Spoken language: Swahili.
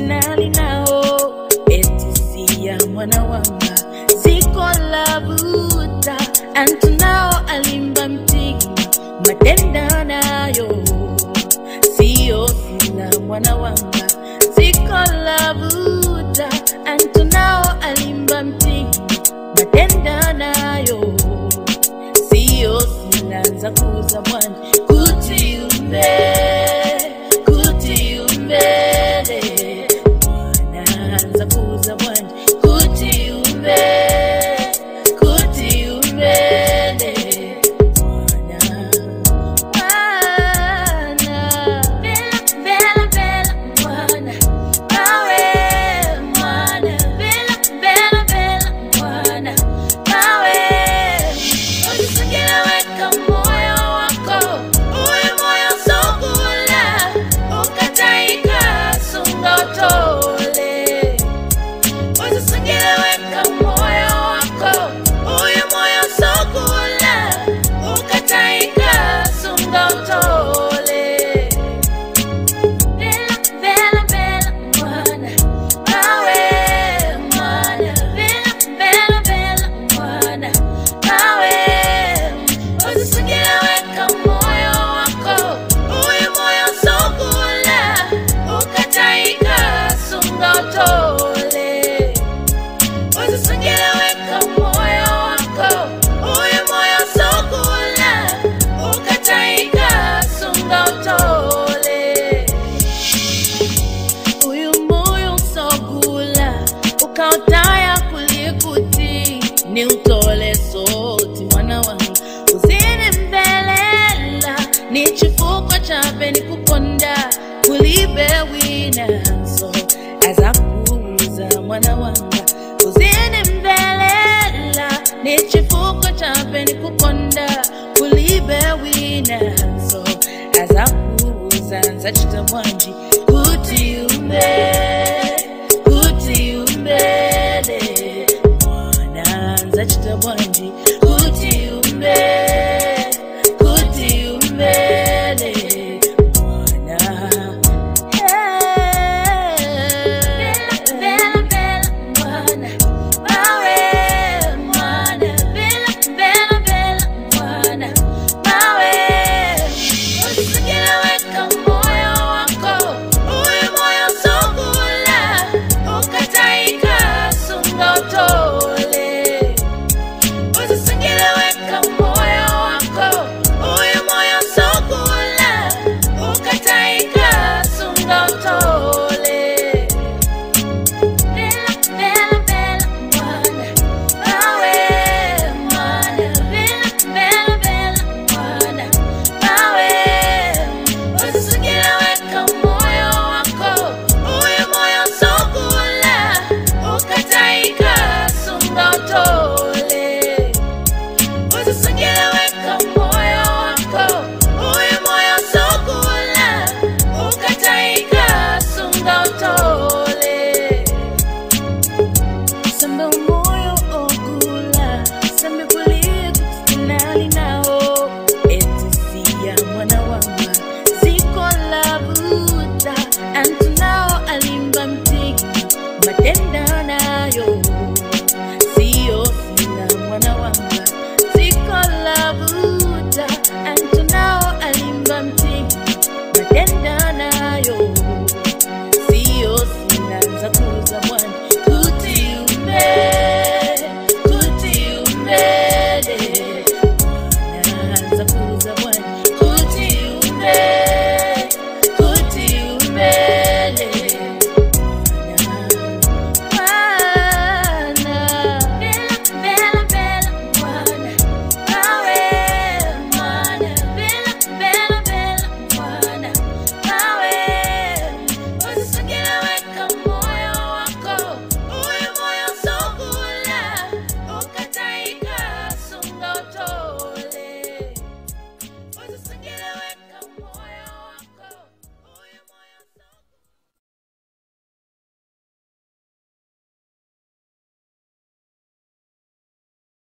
sinali nao etisia mwana wanga ziko labuta antu nao alimba mtima matenda nayo siyo sila mwana wanga ziko labuta antu nao alimba mtima matenda nayo siyo sila nza kuza mwana kuti umbele mwana nza kuza mwana kuti umbele ni utole soti mwana wangu uzini mbelela ni chifuko chape ni kukonda kulibe winanso azakuuza mwana wangu uzini mbelela ni chifuko chape ni kukonda kulibe winanso azakuuza nzachita mwanji